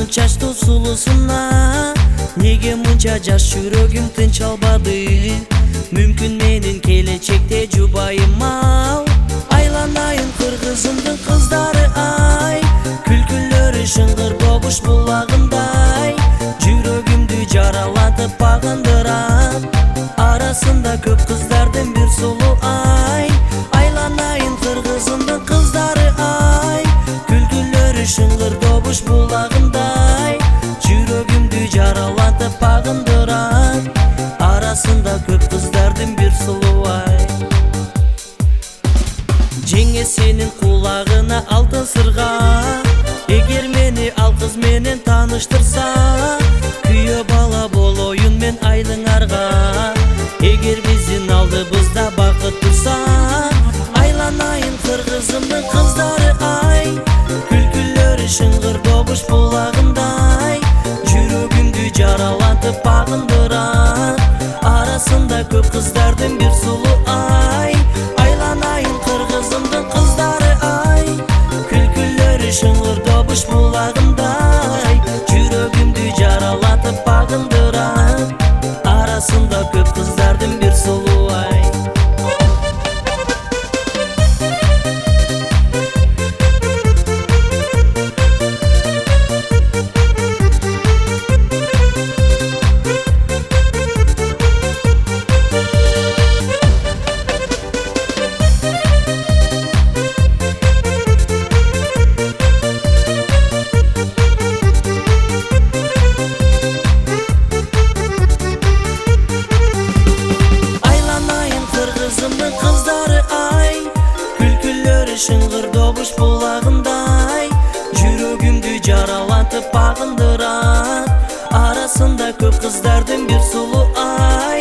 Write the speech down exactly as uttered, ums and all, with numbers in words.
чачтуу сулусуна неге мынча жаш жүрөгүм тынч албады? Мүмкүн менин келечекте жубайым ау. Айланайын кыргызымдын кыздары ай, күлкүлөрү шыңгыр добуш булагындай, жүрөгүмдү жаралатып багындырат. Арасында көп кыздардын бир сулуу ай. Айланайын кыргызымдын кыздары ай, күлкүлөрү шыңгыр добуш булагындай, жүрөгүмдү жаралатып багындырат. Арасында көп кыздардын бир сулуу ай. Жеңе сенин кулагына алтын сырга, эгер мени ал кыз менен тааныштырса, күйөө бала болоюн мен айлыңарга. Эгер биздин алдыбызда бакыт турса, айланайын кыргызымдын кыздары ай, күлкүлөрү шыңгыр добуш булагындай, жүрөгүмдү жаралатып багындырат. Арасында көп кыздардын бир сулуу ай. Айланайын кыргызымдын кыздары ай, күлкүлөрү шыңгыр добуш булагындай, жүрөгүмдү жаралатып багындырат. Арасында көп кыздардын бир сулуу ай. Шыңгыр добуш булагындай, жүрөгүмдү жаралатып багындырат. Арасында көп кыздардын бир сулуу ай.